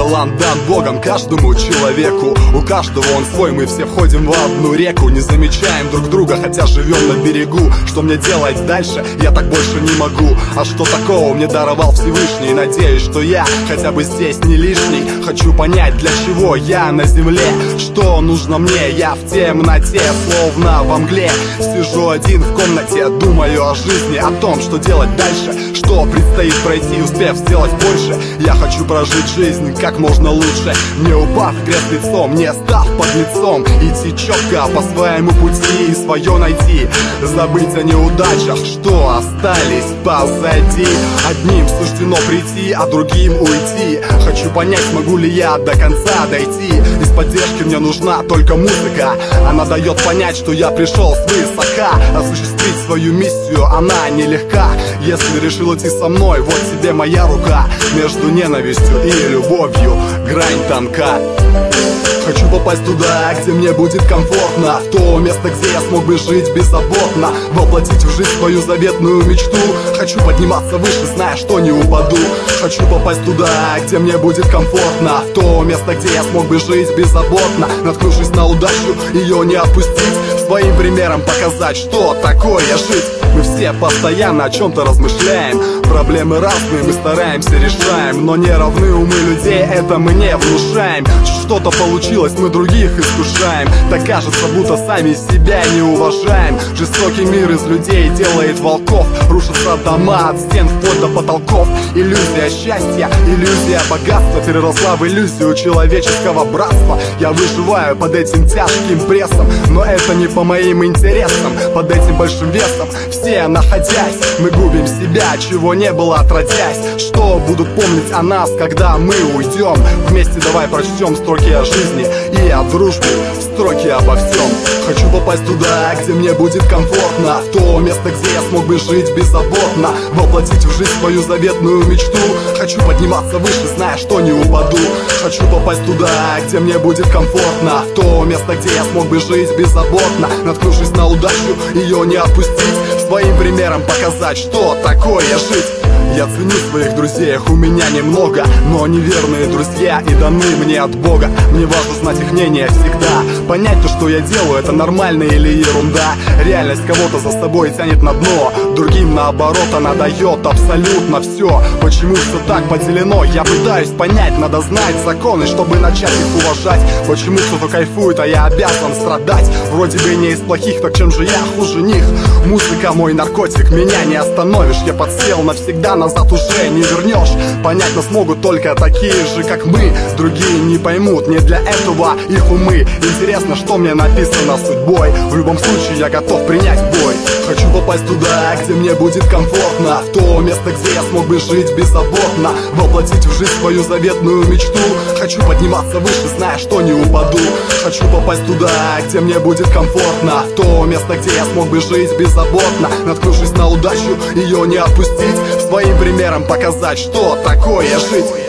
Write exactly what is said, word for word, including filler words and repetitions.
талант дан Богом каждому человеку. У каждого он свой, мы все входим в одну реку. Не замечаем друг друга, хотя живем на берегу. Что мне делать дальше? Я так больше не могу. А что такого мне даровал Всевышний? Надеюсь, что я хотя бы здесь не лишний. Хочу понять, для чего я на земле. Что нужно мне? Я в темноте, словно во мгле. Сижу один в комнате, думаю о жизни, о том, что делать дальше, что предстоит пройти, успев сделать больше. Я хочу прожить жизнь как можно лучше, не упав в грязь лицом, не став под лицом. Идти четко по своему пути и свое найти. Забыть о неудачах, что остались позади. Одним суждено прийти, а другим уйти. Хочу понять, смогу ли я до конца дойти. Из поддержки мне нужна только музыка. Она дает понять, что я пришел свысока. Осуществить свою миссию, она нелегка. Если решил идти со мной, вот тебе моя рука. Между ненавистью и любовью грань тонка. Хочу попасть туда, где мне будет комфортно, в то место, где я смог бы жить беззаботно, воплотить в жизнь свою заветную мечту. Хочу подниматься выше, зная, что не упаду. Хочу попасть туда, где мне будет комфортно, в то место, где я смог бы жить беззаботно. Наткнувшись на удачу, ее не опустить, своим примером показать, что такое жить. Мы все постоянно о чем-то размышляем. Проблемы разные, мы стараемся, решаем. Но не равны умы людей, это мы не внушаем. Что-то получилось, мы других искушаем. Так кажется, будто сами себя не уважаем. Жестокий мир из людей делает волков. Рушатся дома от стен вплоть до потолков. Иллюзия счастья, иллюзия богатства переросла в иллюзию человеческого братства. Я выживаю под этим тяжким прессом, но это не по моим интересам. Под этим большим весом все находясь, мы губим себя, чего не было отродясь. Что будут помнить о нас, когда мы уйдем? Вместе давай прочтем строки о жизни и о дружбе, строки обо всем. Хочу попасть туда, где мне будет комфортно, в то место, где я смог бы жить беззаботно, воплотить в жизнь свою заветную мечту. Хочу подниматься выше, зная, что не упаду. Хочу попасть туда, где мне будет комфортно, в то место, где я смог бы жить беззаботно. Наткнувшись на удачу, ее не опустить, своим примером показать, что такое жить. Я ценю своих друзей, у меня немного, но они верные друзья и даны мне от Бога. Мне важно знать их мнение всегда, понять то, что я делаю, это нормально или ерунда. Реальность кого-то за собой тянет на дно, другим наоборот она дает абсолютно все. Почему все так поделено, я пытаюсь понять. Надо знать законы, чтобы начать их уважать. Почему кто-то кайфует, а я обязан страдать? Вроде бы не из плохих, так чем же я хуже них? Музыка мой наркотик, меня не остановишь. Я подсел навсегда, назад уже не вернешь. Понять нас могут только такие же, как мы. Другие не поймут, не для этого их умы. Интересно, что мне написано судьбой. В любом случае я готов принять бой. Хочу попасть туда, где мне будет комфортно, в то место, где я смог бы жить беззаботно, воплотить в жизнь свою заветную мечту. Хочу подниматься выше, зная, что не упаду. Хочу попасть туда, где мне будет комфортно, в то место, где я смог бы жить беззаботно. Наткнувшись на удачу, ее не опустить, своим примером показать, что такое жить.